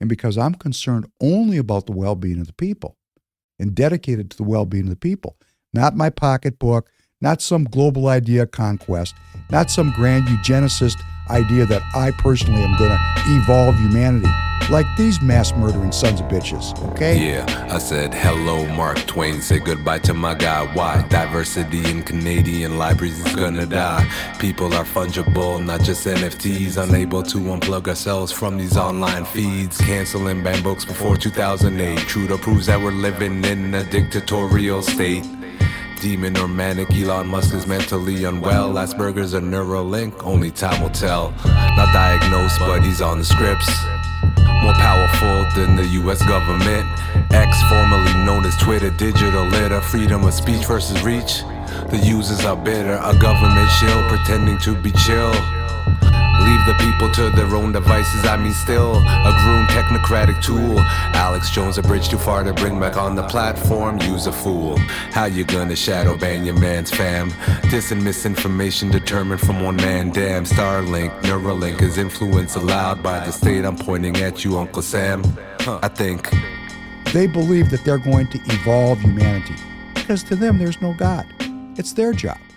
and because I'm concerned only about the well-being of the people and dedicated to the well-being of the people, not my pocketbook, not some global idea conquest, not some grand eugenicist idea that I personally am going to evolve humanity like these mass murdering sons of bitches, okay? Yeah, I said hello, Mark Twain. Say goodbye to my guy. Why? Diversity in Canadian libraries is gonna die. People are fungible, not just NFTs. Unable to unplug ourselves from these online feeds. Canceling banned books before 2008. Trudeau proves that we're living in a dictatorial state. Demon or manic, Elon Musk is mentally unwell. Asperger's or Neuralink, only time will tell. Not diagnosed, but he's on the scripts. More powerful than the US government. X, formerly known as Twitter, digital litter. Freedom of speech versus reach. The users are bitter. A government shill pretending to be chill. Leave the people to their own devices, I mean still a groomed technocratic tool. Alex Jones, a bridge too far to bring back on the platform, use a fool. How you gonna shadow ban your man's fam? Dis and misinformation determined from one man, damn. Starlink, Neuralink is influence allowed by the state. I'm pointing at you, Uncle Sam. I think they believe that they're going to evolve humanity because to them there's no God. It's their job.